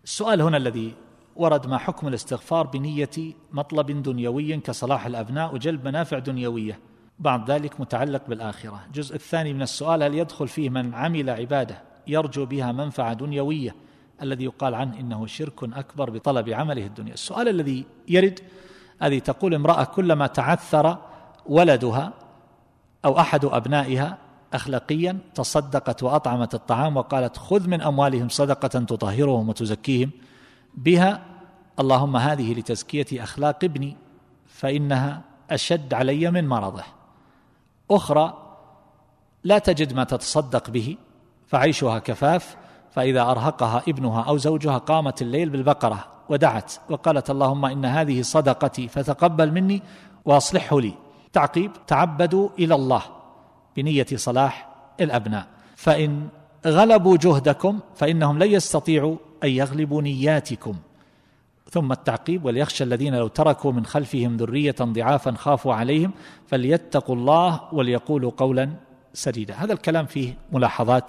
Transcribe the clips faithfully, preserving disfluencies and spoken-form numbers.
السؤال هنا الذي ورد: ما حكم الاستغفار بنية مطلب دنيوي كصلاح الأبناء وجلب منافع دنيوية، بعد ذلك متعلق بالآخرة؟ الجزء الثاني من السؤال: هل يدخل فيه من عمل عبادة يرجو بها منفعة دنيوية الذي يقال عنه إنه شرك أكبر بطلب عمله الدنيا؟ السؤال الذي يرد: هذه تقول امرأة كلما تعثر ولدها أو أحد أبنائها أخلاقيا تصدقت وأطعمت الطعام وقالت: خذ من أموالهم صدقة تطهرهم وتزكيهم بها، اللهم هذه لتزكية أخلاق ابني فإنها أشد علي من مرضه. أخرى لا تجد ما تتصدق به فعيشها كفاف، فإذا أرهقها ابنها أو زوجها قامت الليل بالبقرة ودعت وقالت: اللهم إن هذه صدقتي فتقبل مني وأصلحه لي. تعقيب: تعبدوا إلى الله بنية صلاح الأبناء، فإن غلبوا جهدكم فإنهم لن يستطيعوا أن يغلبوا نياتكم. ثم التعقيب: وليخشى الذين لو تركوا من خلفهم ذرية ضعافا خافوا عليهم فليتقوا الله وليقولوا قولا سديدا. هذا الكلام فيه ملاحظات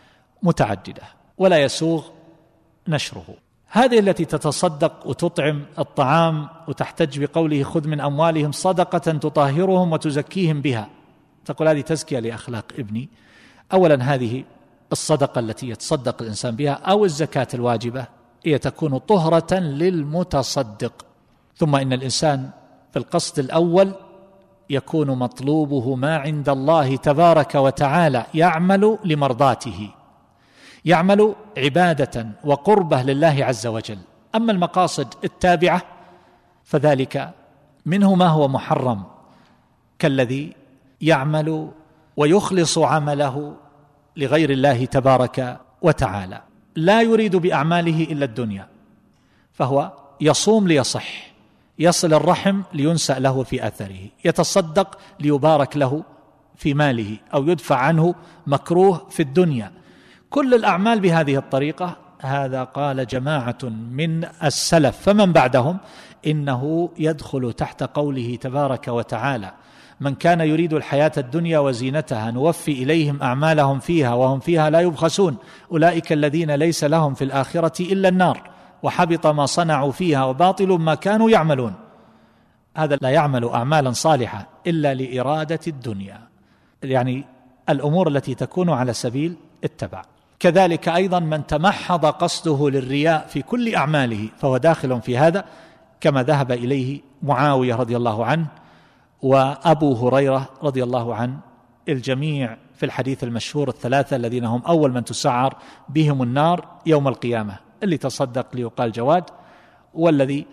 متعددة ولا يسوغ نشره. هذه التي تتصدق وتطعم الطعام وتحتج بقوله: خذ من أموالهم صدقة تطهرهم وتزكيهم بها، تقول هذه تزكية لأخلاق ابني. أولا هذه الصدقة التي يتصدق الإنسان بها أو الزكاة الواجبة هي تكون طهرة للمتصدق. ثم إن الإنسان في القصد الأول يكون مطلوبه ما عند الله تبارك وتعالى، يعمل لمرضاته، يعمل عبادة وقربة لله عز وجل. أما المقاصد التابعة فذلك منه ما هو محرم، كالذي يعمل ويخلص عمله لغير الله تبارك وتعالى، لا يريد بأعماله إلا الدنيا، فهو يصوم ليصح، يصل الرحم لينسأ له في أثره، يتصدق ليبارك له في ماله أو يدفع عنه مكروه في الدنيا. كل الأعمال بهذه الطريقة. هذا قال جماعة من السلف فمن بعدهم إنه يدخل تحت قوله تبارك وتعالى: من كان يريد الحياة الدنيا وزينتها نوفي إليهم أعمالهم فيها وهم فيها لا يبخسون أولئك الذين ليس لهم في الآخرة إلا النار وحبط ما صنعوا فيها وباطل ما كانوا يعملون. هذا لا يعمل أعمالا صالحة إلا لإرادة الدنيا، يعني الأمور التي تكون على سبيل التبع. كذلك أيضا من تمحض قصده للرياء في كل أعماله فهو داخل في هذا، كما ذهب إليه معاوية رضي الله عنه وأبو هريرة رضي الله عنه، الجميع في الحديث المشهور: الثلاثة الذين هم أول من تسعر بهم النار يوم القيامة: اللي تصدق ليقال جواد، والذي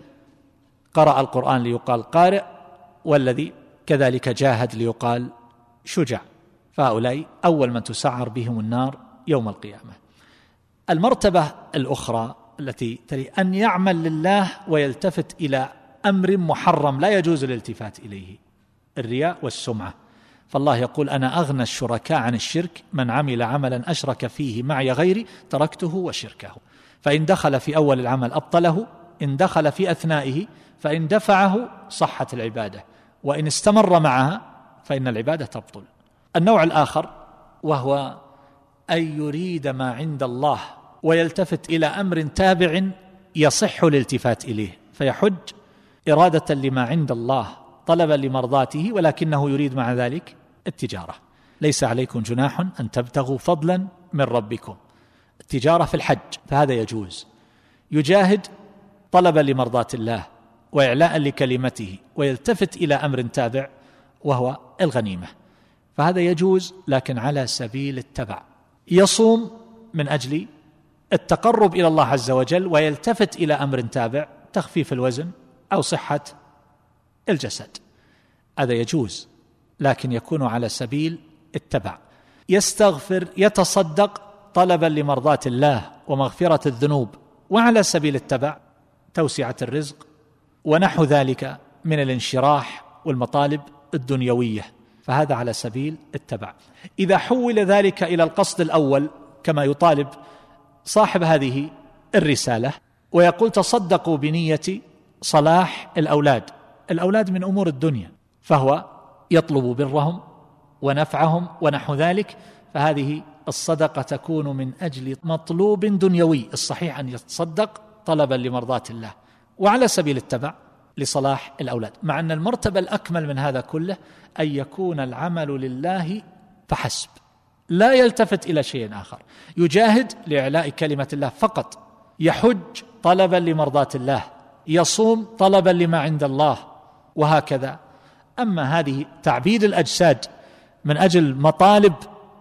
قرأ القرآن ليقال قارئ، والذي كذلك جاهد ليقال شجاع. فهؤلاء أول من تسعر بهم النار يوم القيامة. المرتبة الأخرى التي تلي أن يعمل لله ويلتفت إلى أمر محرم لا يجوز الالتفات إليه، الرياء والسمعة. فالله يقول: أنا أغنى الشركاء عن الشرك من عمل عملا أشرك فيه معي غيري تركته وشركه. فإن دخل في أول العمل أبطله، إن دخل في أثنائه فإن دفعه صحت العبادة، وإن استمر معها فإن العبادة تبطل. النوع الآخر وهو أن يريد ما عند الله ويلتفت إلى أمر تابع يصح الالتفات إليه، فيحج إرادة لما عند الله طلبا لمرضاته، ولكنه يريد مع ذلك التجارة. ليس عليكم جناح أن تبتغوا فضلا من ربكم، التجارة في الحج فهذا يجوز. يجاهد طلبا لمرضات الله وإعلاء لكلمته ويلتفت إلى أمر تابع وهو الغنيمة، فهذا يجوز لكن على سبيل التبع. يصوم من أجل التقرب إلى الله عز وجل ويلتفت إلى أمر تابع، تخفيف الوزن أو صحة الجسد، هذا يجوز لكن يكون على سبيل التبع. يستغفر يتصدق طلبا لمرضاة الله ومغفرة الذنوب وعلى سبيل التبع، توسعة الرزق ونحو ذلك من الانشراح والمطالب الدنيوية، فهذا على سبيل التبع. إذا حول ذلك إلى القصد الأول كما يطالب صاحب هذه الرسالة ويقول: تصدقوا بنية صلاح الأولاد، الأولاد من أمور الدنيا، فهو يطلب برهم ونفعهم ونحو ذلك، فهذه الصدقة تكون من أجل مطلوب دنيوي. الصحيح أن يتصدق طلبا لمرضاة الله، وعلى سبيل التبع لصلاح الأولاد، مع أن المرتبة الأكمل من هذا كله أن يكون العمل لله فحسب، لا يلتفت إلى شيء آخر، يجاهد لإعلاء كلمة الله فقط، يحج طلبا لمرضاة الله، يصوم طلبا لما عند الله، وهكذا. أما هذه تعبيد الأجساد من أجل مطالب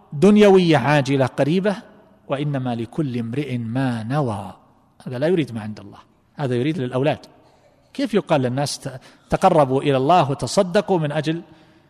دنيوية عاجلة قريبة، وإنما لكل امرئ ما نوى، هذا لا يريد ما عند الله، هذا يريد للأولاد. كيف يقال للناس تقربوا إلى الله وتصدقوا من أجل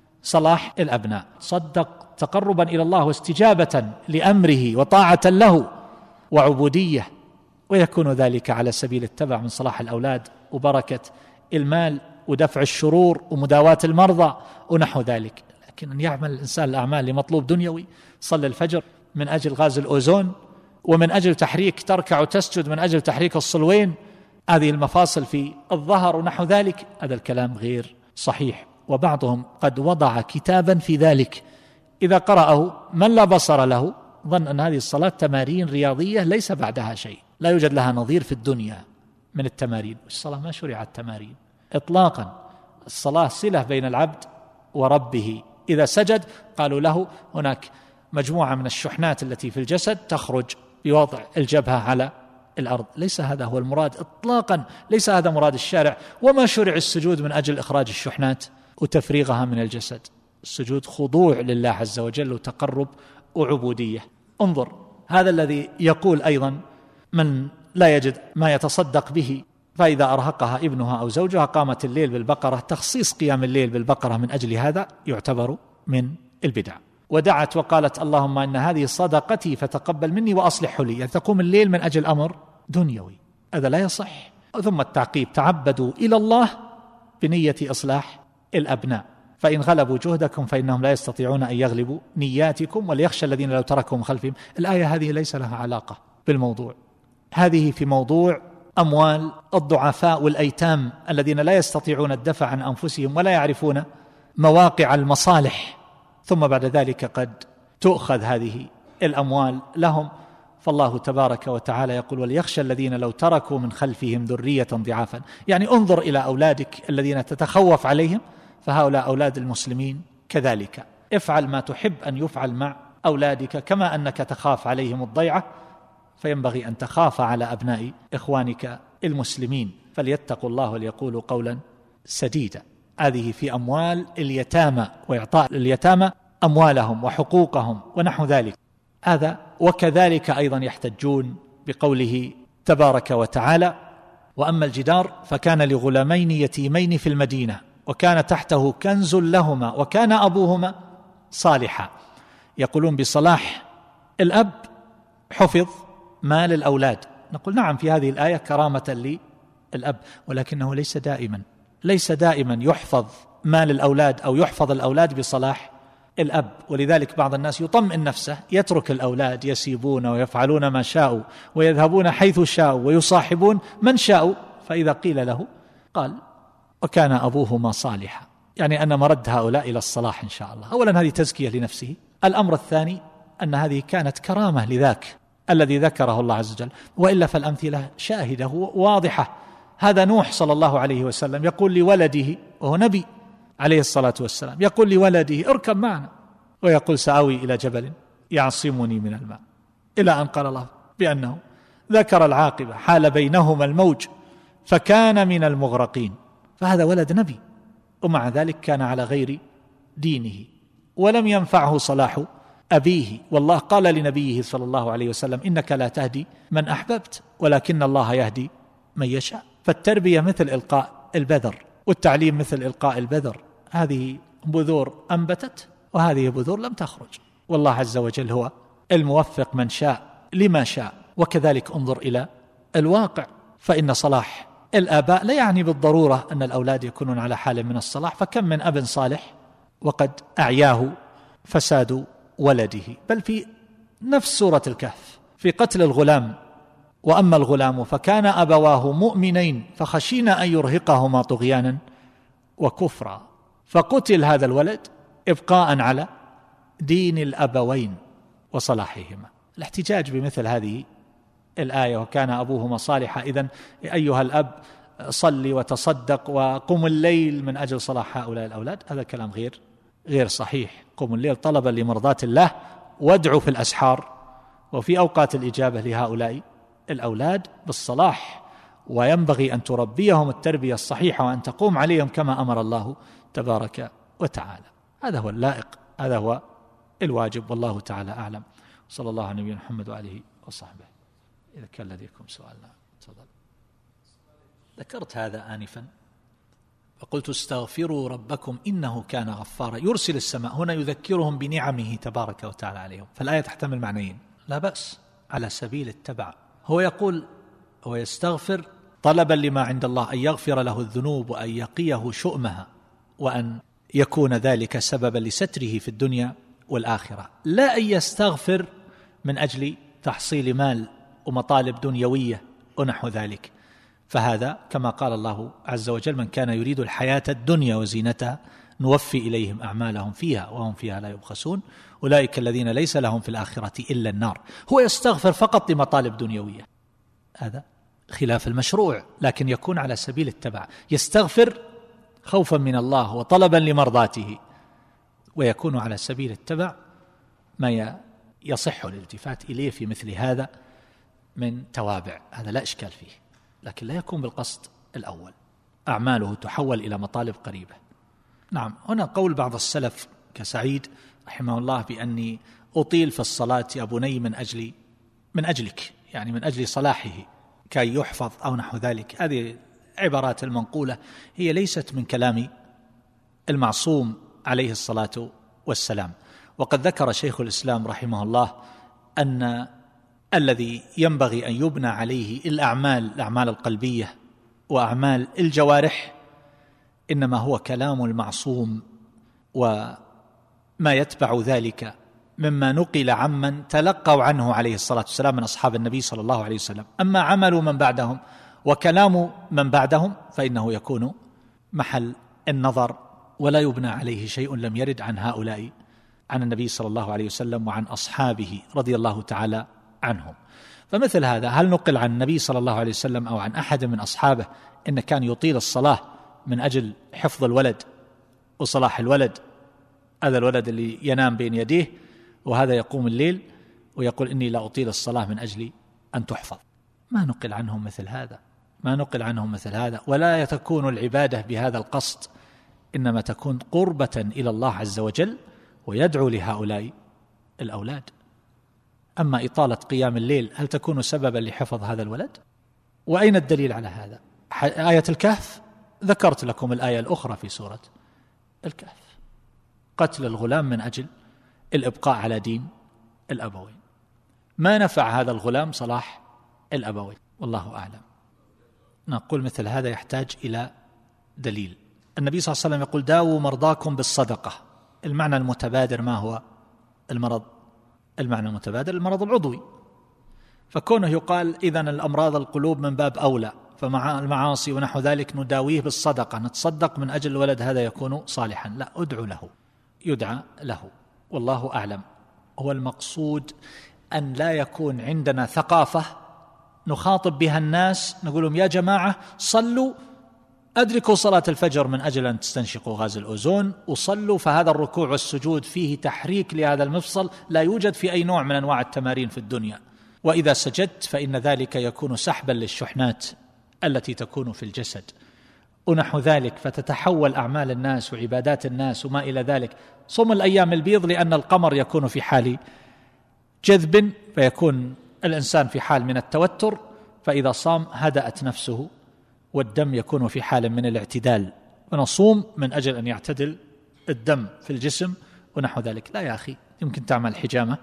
صلاح الأبناء؟ صدق تقربا إلى الله واستجابة لأمره وطاعة له وعبودية، ويكون ذلك على سبيل التبع من صلاح الأولاد وبركة المال ودفع الشرور ومداواة المرضى ونحو ذلك. لكن أن يعمل الإنسان الأعمال لمطلوب دنيوي، صلى الفجر من أجل غاز الأوزون، ومن أجل تحريك تركع وتسجد من أجل تحريك الصلوين، هذه المفاصل في الظهر ونحو ذلك، هذا الكلام غير صحيح. وبعضهم قد وضع كتابا في ذلك، إذا قرأه من لا بصر له ظن أن هذه الصلاة تمارين رياضية ليس بعدها شيء، لا يوجد لها نظير في الدنيا من التمارين. الصلاة ما شرعت تمارين إطلاقا، الصلاة صلة بين العبد وربه. إذا سجد قالوا له هناك مجموعة من الشحنات التي في الجسد تخرج بوضع الجبهة على الأرض، ليس هذا هو المراد إطلاقا، ليس هذا مراد الشارع. وما شرع السجود من أجل إخراج الشحنات وتفريغها من الجسد، السجود خضوع لله عز وجل وتقرب وعبودية. انظر، هذا الذي يقول أيضا من لا يجد ما يتصدق به، فإذا أرهقها ابنها أو زوجها قامت الليل بالبقرة، تخصيص قيام الليل بالبقرة من أجل هذا يعتبر من البدع. ودعت وقالت اللهم إن هذه صدقتي فتقبل مني وأصلح لي، يعني تقوم الليل من أجل أمر دنيوي، هذا لا يصح. ثم التعقيب: تعبدوا إلى الله بنية إصلاح الأبناء، فإن غلبوا جهدكم فإنهم لا يستطيعون أن يغلبوا نياتكم، وليخشى الذين لو تركوا من خلفهم. الآية هذه ليس لها علاقة بالموضوع، هذه في موضوع أموال الضعفاء والأيتام الذين لا يستطيعون الدفع عن أنفسهم ولا يعرفون مواقع المصالح، ثم بعد ذلك قد تؤخذ هذه الأموال لهم. فالله تبارك وتعالى يقول: وليخشى الذين لو تركوا من خلفهم ذرية ضعافا، يعني انظر إلى أولادك الذين تتخوف عليهم، فهؤلاء أولاد المسلمين كذلك. افعل ما تحب أن يفعل مع أولادك، كما أنك تخاف عليهم الضيعة فينبغي أن تخاف على أبناء إخوانك المسلمين، فليتقوا الله وليقولوا قولا سديدا. هذه في أموال اليتامى وإعطاء اليتامى أموالهم وحقوقهم ونحو ذلك هذا. وكذلك أيضا يحتجون بقوله تبارك وتعالى: وأما الجدار فكان لغلامين يتيمين في المدينة وكان تحته كنز لهما وكان أبوهما صالحا. يقولون بصلاح الأب حفظ مال الأولاد، نقول نعم، في هذه الآية كرامة للأب، ولكنه ليس دائما ليس دائما يحفظ مال الأولاد أو يحفظ الأولاد بصلاح الأب. ولذلك بعض الناس يطمئن نفسه، يترك الأولاد يسيبون ويفعلون ما شاءوا ويذهبون حيث شاءوا ويصاحبون من شاءوا، فإذا قيل له قال: وكان أبوهما صالحا، يعني أن مرد هؤلاء إلى الصلاح إن شاء الله. أولا هذه تزكية لنفسه. الأمر الثاني أن هذه كانت كرامة لذاك الذي ذكره الله عز وجل، وإلا فالأمثلة شاهدة واضحة. هذا نوح صلى الله عليه وسلم يقول لولده، وهو نبي عليه الصلاة والسلام، يقول لولده: اركب معنا، ويقول: سآوي إلى جبل يعصمني من الماء، إلى أن قال الله بأنه ذكر العاقبة: حال بينهما الموج فكان من المغرقين. فهذا ولد نبي، ومع ذلك كان على غير دينه ولم ينفعه صلاح أبيه. والله قال لنبيه صلى الله عليه وسلم: إنك لا تهدي من أحببت ولكن الله يهدي من يشاء. فالتربية مثل إلقاء البذر، والتعليم مثل إلقاء البذر. هذه بذور أنبتت وهذه بذور لم تخرج، والله عز وجل هو الموفق من شاء لما شاء. وكذلك انظر إلى الواقع، فإن صلاح الآباء لا يعني بالضرورة أن الأولاد يكونون على حال من الصلاح، فكم من أب صالح وقد أعياه فساد ولده. بل في نفس سورة الكهف في قتل الغلام: وأما الغلام فكان أبواه مؤمنين فخشينا أن يرهقهما طغيانا وكفرا، فقتل هذا الولد إبقاء على دين الأبوين وصلاحهما. الاحتجاج بمثل هذه الآية وكان أبوهما صالحا، إذن أيها الأب صلي وتصدق وقم الليل من أجل صلاح هؤلاء الأولاد. هذا كلام غير غير صحيح. قم الليل طلبا لمرضاة الله، وادعوا في الأسحار وفي أوقات الإجابة لهؤلاء الأولاد بالصلاح، وينبغي أن تربيهم التربية الصحيحة وأن تقوم عليهم كما أمر الله تبارك وتعالى. هذا هو اللائق، هذا هو الواجب، والله تعالى أعلم. صلى الله على نبينا محمد وآله وصحبه. إذا كان لديكم سؤال تفضل. ذكرت هذا آنفا فقلت استغفروا ربكم إنه كان غفارا يرسل السماء. هنا يذكرهم بنعمه تبارك وتعالى عليهم، فالآية تحتمل معنيين لا بأس على سبيل التبع. هو يقول هو يستغفر طلبا لما عند الله أن يغفر له الذنوب وأن يقيه شؤمها، وأن يكون ذلك سببا لستره في الدنيا والآخرة، لا أن يستغفر من أجل تحصيل مال ومطالب دنيوية ونحو ذلك. فهذا كما قال الله عز وجل: من كان يريد الحياة الدنيا وزينتها نوفي إليهم أعمالهم فيها وهم فيها لا يبخسون أولئك الذين ليس لهم في الآخرة إلا النار. هو يستغفر فقط لمطالب دنيوية، هذا خلاف المشروع، لكن يكون على سبيل التبع. يستغفر خوفا من الله وطلبا لمرضاته، ويكون على سبيل التبع ما يصح الالتفات إليه في مثل هذا من توابع، هذا لا إشكال فيه، لكن لا يكون بالقصد الأول. أعماله تحول إلى مطالب قريبة. نعم، هنا قول بعض السلف كسعيد رحمه الله بأني أطيل في الصلاة يا بني من أجل من أجلك، يعني من أجل صلاحه كي يحفظ أو نحو ذلك. هذه عبارات المنقولة هي ليست من كلام المعصوم عليه الصلاة والسلام. وقد ذكر شيخ الإسلام رحمه الله أن الذي ينبغي أن يبنى عليه الأعمال الأعمال القلبية وأعمال الجوارح إنما هو كلام المعصوم وما يتبع ذلك مما نقل عمن تلقوا عنه عليه الصلاة والسلام من أصحاب النبي صلى الله عليه وسلم. أما عمل من بعدهم وكلام من بعدهم فإنه يكون محل النظر، ولا يبنى عليه شيء لم يرد عن هؤلاء عن النبي صلى الله عليه وسلم وعن أصحابه رضي الله تعالى عنهم. فمثل هذا هل نقل عن النبي صلى الله عليه وسلم أو عن أحد من أصحابه إن كان يطيل الصلاة من أجل حفظ الولد وصلاح الولد، هذا الولد اللي ينام بين يديه وهذا يقوم الليل ويقول إني لا أطيل الصلاة من أجل أن تحفظ؟ ما نقل عنهم مثل هذا، ما نقل عنهم مثل هذا. ولا تكون العبادة بهذا القصد، إنما تكون قربة إلى الله عز وجل ويدعو لهؤلاء الأولاد. أما إطالة قيام الليل هل تكون سببا لحفظ هذا الولد؟ وأين الدليل على هذا؟ آية الكهف، ذكرت لكم الآية الأخرى في سورة الكهف، قتل الغلام من أجل الإبقاء على دين الأبوين. ما نفع هذا الغلام صلاح الأبوين، والله أعلم. نقول مثل هذا يحتاج إلى دليل. النبي صلى الله عليه وسلم يقول: داووا مرضاكم بالصدقة. المعنى المتبادر ما هو المرض؟ المعنى المتبادر المرض العضوي، فكونه يقال إذن الأمراض القلوب من باب أولى، فمع المعاصي ونحو ذلك نداويه بالصدقة، نتصدق من أجل الولد هذا يكون صالحا. لا، أدعو له، يدعى له، والله أعلم. هو المقصود أن لا يكون عندنا ثقافة نخاطب بها الناس نقول لهم: يا جماعة صلوا، أدركوا صلاة الفجر من أجل أن تستنشقوا غاز الأوزون، وصلوا، فهذا الركوع والسجود فيه تحريك لهذا المفصل لا يوجد في أي نوع من أنواع التمارين في الدنيا، وإذا سجدت فإن ذلك يكون سحبا للشحنات التي تكون في الجسد ونحو ذلك، فتتحول أعمال الناس وعبادات الناس وما إلى ذلك. صوم الأيام البيض لأن القمر يكون في حال جذب، فيكون الإنسان في حال من التوتر، فإذا صام هدأت نفسه والدم يكون في حال من الاعتدال، ونصوم من أجل أن يعتدل الدم في الجسم ونحو ذلك. لا يا أخي، يمكن تعمل حجامة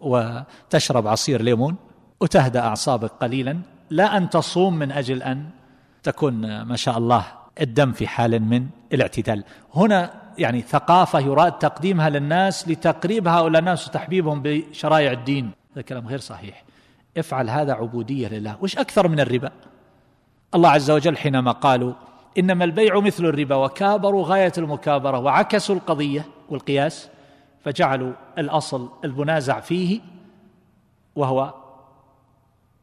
وتشرب عصير ليمون وتهدأ أعصابك قليلا، لا أن تصوم من أجل أن تكون ما شاء الله الدم في حال من الاعتدال. هنا يعني ثقافة يراد تقديمها للناس لتقريب هؤلاء الناس وتحبيبهم بشرائع الدين، هذا كلام غير صحيح. افعل هذا عبودية لله. وش أكثر من الربا؟ الله عز وجل حينما قالوا إنما البيع مثل الربا وكابروا غاية المكابرة وعكسوا القضية والقياس، فجعلوا الأصل المنازع فيه وهو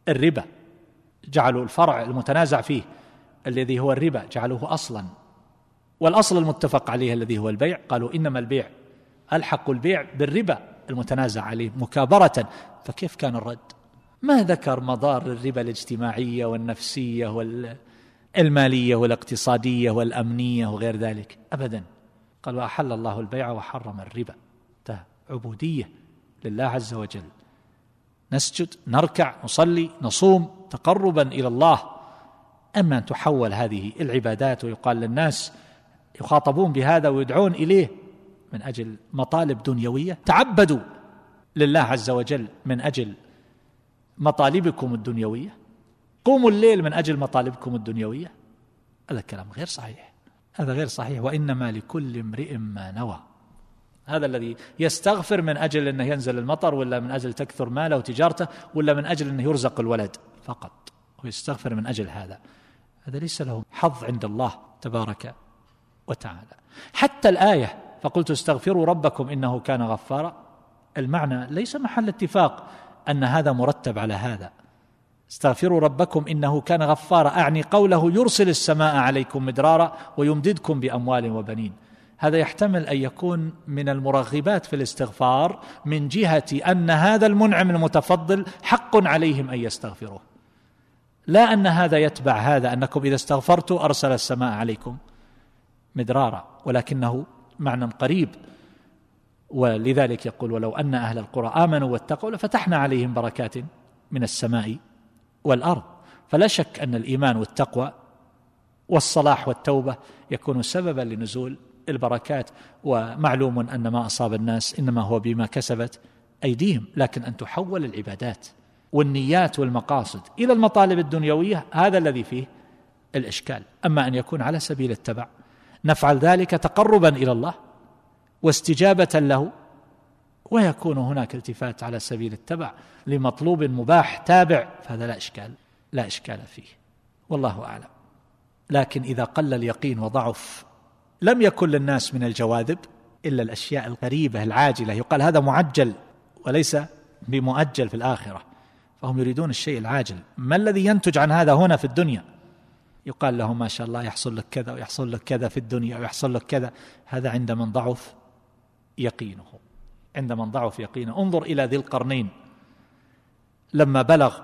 الربا، جعلوا الفرع المتنازع فيه الذي هو الربا جعلوه أصلا، والأصل المتفق عليه الذي هو البيع قالوا إنما البيع ألحق البيع بالربا المتنازع عليه مكابرة. فكيف كان الرد؟ ما ذكر مضار الربا الاجتماعية والنفسية والمالية والاقتصادية والأمنية وغير ذلك أبدا. قال وأحل الله البيع وحرم الربا. عبودية لله عز وجل، نسجد نركع نصلي نصوم تقربا إلى الله. أما أن تحول هذه العبادات ويقال للناس يخاطبون بهذا ويدعون إليه من أجل مطالب دنيوية، تعبدوا لله عز وجل من أجل مطالبكم الدنيوية، قوموا الليل من أجل مطالبكم الدنيوية، هذا كلام غير صحيح، هذا غير صحيح. وإنما لكل امرئ ما نوى. هذا الذي يستغفر من أجل أنه ينزل المطر، ولا من أجل تكثر ماله وتجارته، ولا من أجل أنه يرزق الولد فقط، ويستغفر من أجل هذا، هذا ليس له حظ عند الله تبارك وتعالى. حتى الآية فقلت استغفروا ربكم إنه كان غفارا، المعنى ليس محل اتفاق أن هذا مرتب على هذا. استغفروا ربكم إنه كان غفارا أعني قوله يرسل السماء عليكم مدرارا ويمددكم بأموال وبنين. هذا يحتمل أن يكون من المرغبات في الاستغفار من جهة أن هذا المنعم المتفضل حق عليهم أن يستغفروه، لا أن هذا يتبع هذا أنكم إذا استغفرتوا أرسل السماء عليكم مدرارا، ولكنه معنى قريب. ولذلك يقول ولو أن أهل القرى آمنوا واتقوا لفتحنا عليهم بركات من السماء والأرض. فلا شك أن الإيمان والتقوى والصلاح والتوبة يكون سببا لنزول البركات، ومعلوم أن ما أصاب الناس إنما هو بما كسبت أيديهم. لكن أن تحول العبادات والنيات والمقاصد إلى المطالب الدنيوية هذا الذي فيه الإشكال. أما أن يكون على سبيل التبع نفعل ذلك تقربا إلى الله واستجابة له، ويكون هناك التفات على سبيل التبع لمطلوب مباح تابع، فهذا لا إشكال لا إشكال فيه، والله أعلم. لكن إذا قل اليقين وضعف لم يكن للناس من الجواذب إلا الأشياء الغريبة العاجلة، يقال هذا معجل وليس بمؤجل في الآخرة، فهم يريدون الشيء العاجل. ما الذي ينتج عن هذا هنا في الدنيا؟ يقال لهم ما شاء الله يحصل لك كذا ويحصل لك كذا في الدنيا ويحصل لك كذا. هذا عند من ضعف يقينه، عند من ضعف يقينه. انظر إلى ذي القرنين لما بلغ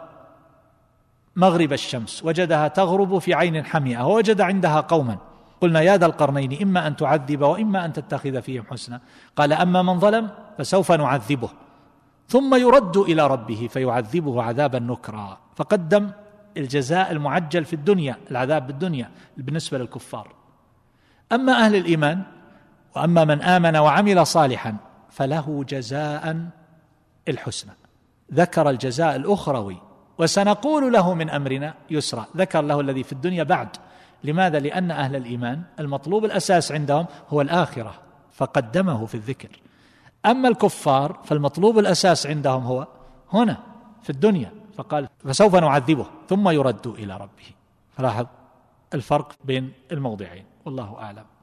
مغرب الشمس وجدها تغرب في عين حمئة، ووجد عندها قوما، قلنا يا ذا القرنين إما أن تعذب وإما أن تتخذ فيهم حسنا، قال أما من ظلم فسوف نعذبه ثم يرد إلى ربه فيعذبه عذابا نكرا. فقدم الجزاء المعجل في الدنيا، العذاب بالدنيا بالنسبة للكفار. أما أهل الإيمان وأما من آمن وعمل صالحا فله جزاء الحسنى، ذكر الجزاء الأخروي وسنقول له من أمرنا يسرا، ذكر له الذي في الدنيا بعد. لماذا؟ لأن أهل الإيمان المطلوب الأساس عندهم هو الآخرة فقدمه في الذكر. أما الكفار فالمطلوب الأساس عندهم هو هنا في الدنيا، فقال فسوف نعذبه ثم يرد إلى ربه. فلاحظ الفرق بين الموضعين، والله أعلم.